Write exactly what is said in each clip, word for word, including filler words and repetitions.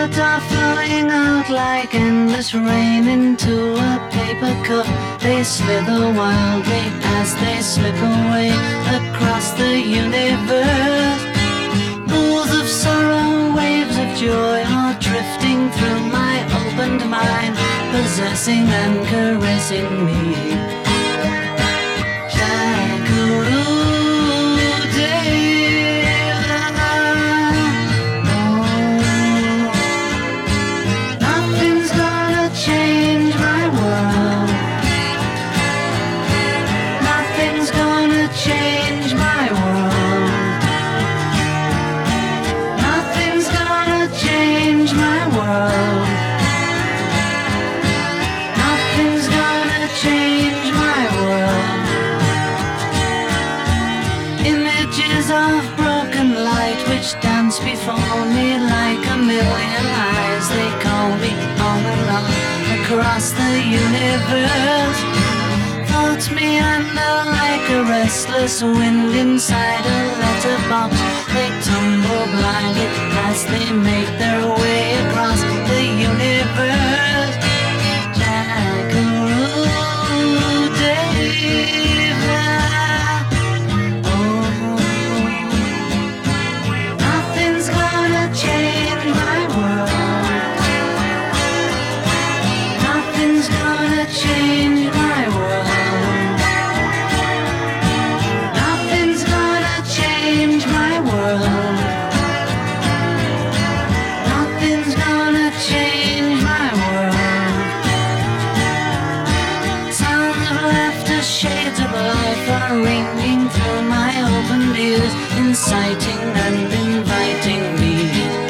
words are flowing out like endless rain into a paper cup. They slither wildly as they slip away across the universe. Pools of sorrow, waves of joy are drifting through my opened mind, possessing and caressing me. Dance before me like a million eyes. They call me on and on across the universe. Thoughts meander like a restless wind inside a letterbox. They tumble blindly as they make their way across the universe. Jackaroo David. Ringing through my open ears, inciting and inviting me.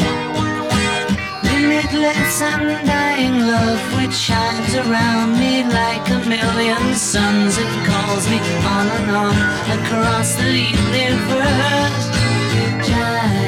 Limitless undying love which shines around me like a million suns. It calls me on and on across the universe.